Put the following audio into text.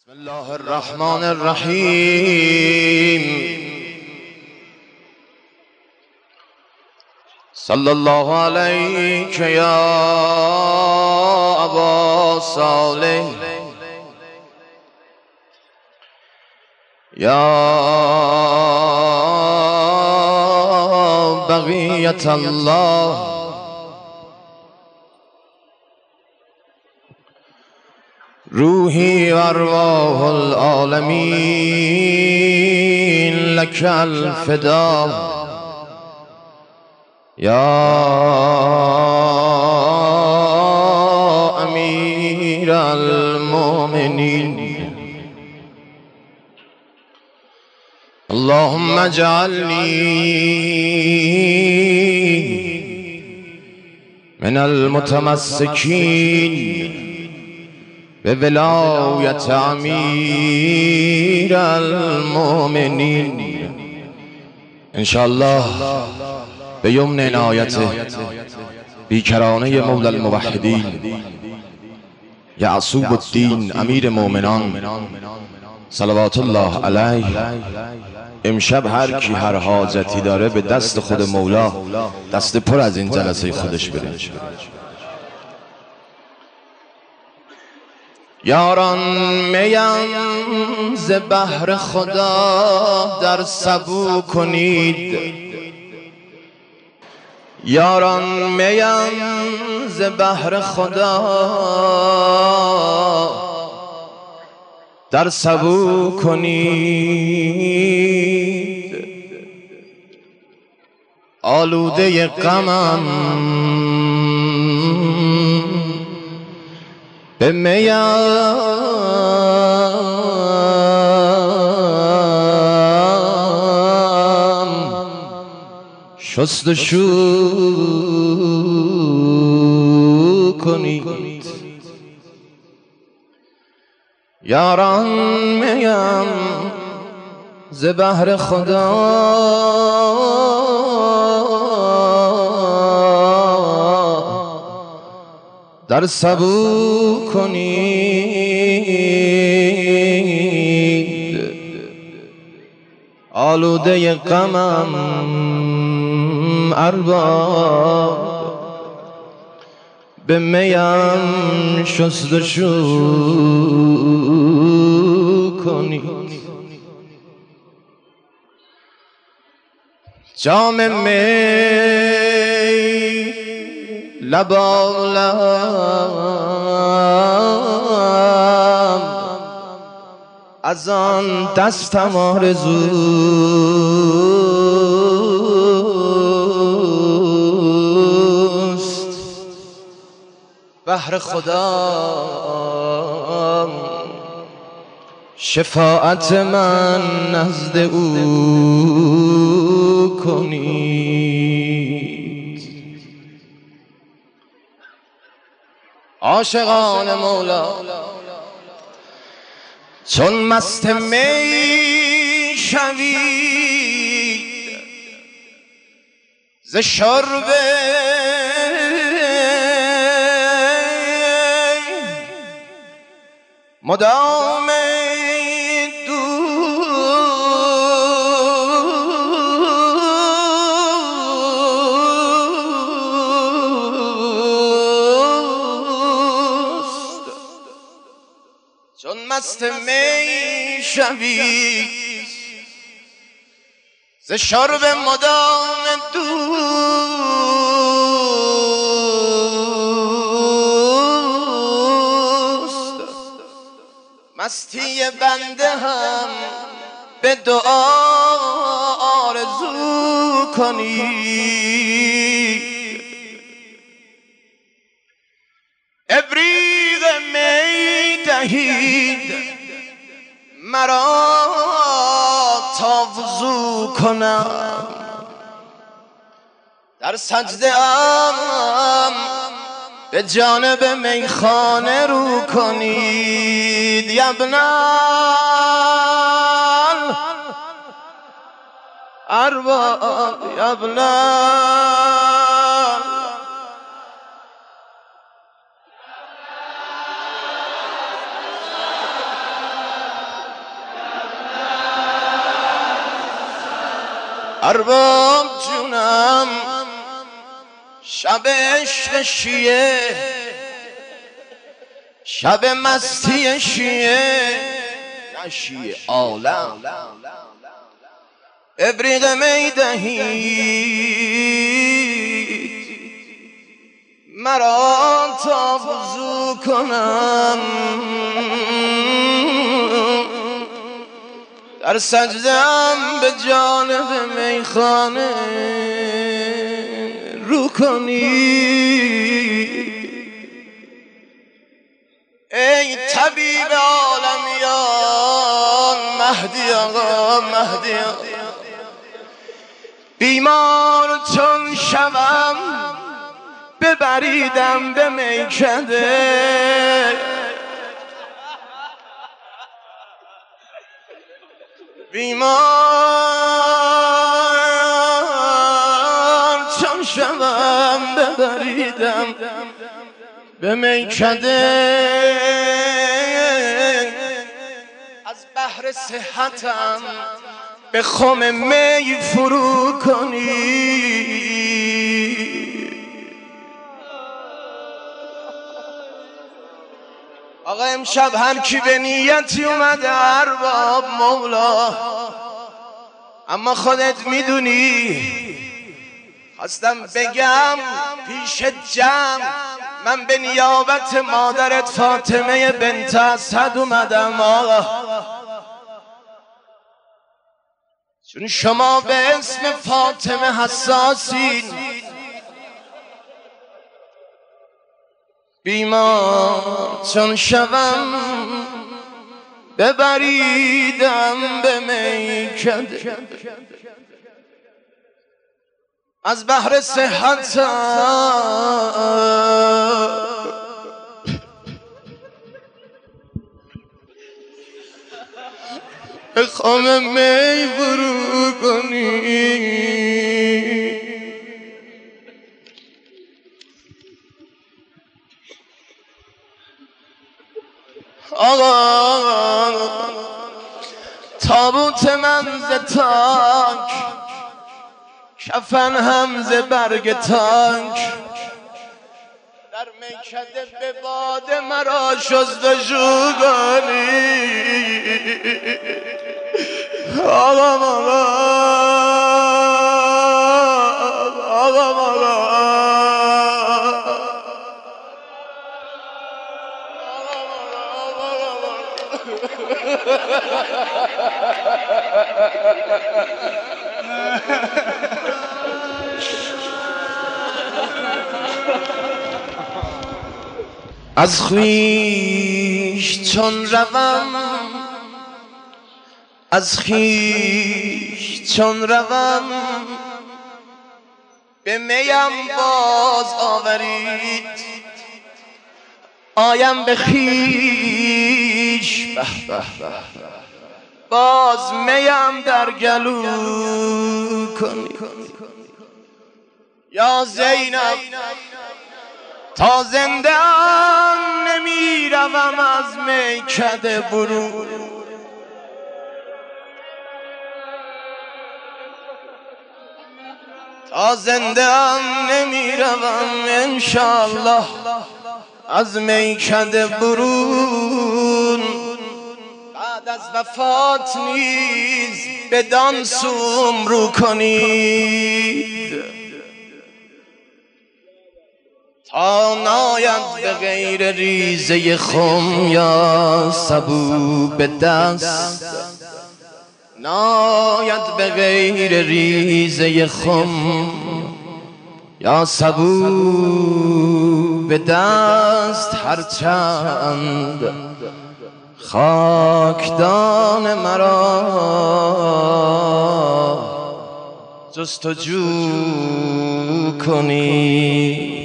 بسم الله الرحمن الرحیم. صلی الله علیک یا ابا صالح یا بقیة الله. روحی و ارواح العالمین لک الفدا یا امیر المؤمنین. اللهم اجعلنی من المتمسکین به ولایت امیر المؤمنین. انشاءالله به یمن عنایت بیکرانه مولا الموحدین یعصوب الدین امیر مومنان صلوات الله علیه، امشب هر کی هر حاجتی داره به دست خود مولا دست پر از این جلسه خودش بره. یاران میم ز بحر خدا در سبو کنید، یاران میم ز بحر خدا در سبو کنید. آلوده غمم به میم شستشو کنید. یاران میم ز بحر خدا در سبو کنید. آلوده غمم ارباب به میم شستشو کنید. جام می لبالم از آن دستم آرزوست. بحر خدا شفاعت من نزد او کنید. عاشقان مولا چون مست می شوید ز شرب مدام چون مست می شوید ز شرب مدام دوست. مستی بنده هم به دعا آرزو کنید. ابریق می دهید مرا تا وضو کنم، در سجده ام به جانب میخانه رو کنید. یبنال ارباب یبنال ارباب جونم شب عشق شیعه، شب مستی شیعه، نه شیعه عالم ابریق می دهید مرا تا وضو کنم، در سجده‌ام به جانب میخانه رو کنید. ای طبیب عالمیان مهدی آقا، مهدی آقا، بیمار چون شوم ببریدم به میکده، بیمار چون شوم ببریدم به میکده، از بحر صحتم به خم می فرو کنی. آقا امشب هر کی به نیتی اومده ارباب مولا، اما خودت میدونی خواستم بگم پیش جمع من به نیابت مادرت فاطمه بنت اسد اومدم آقا، چون شما به اسم فاطمه حساسین. بیمار چون شوم ببریدم به میکده، از بحر صحتم به خم می فرو کنی. آقا تابوت من ز تاک، کفن هم ز برگ تاک، در میکده به باد مرا شستشو کنی. آقا آقا آقا از خویش چون روم، از خویش چون روم به میم باز آورید، آیم به خویش باز میم در گلو کنی. یا زینب تا زنده ام نمی روم از میکده برون، تا زنده ام نمی روم انشاءالله از میکده برون. بعد از وفات نیز بدان سوم رو کنید، تا ناید به غیر ریزه خم یا سبو به دست، ناید به غیر ریزه خم یا سبو به دست، هرچند خاکدان مرا جستجو کنی.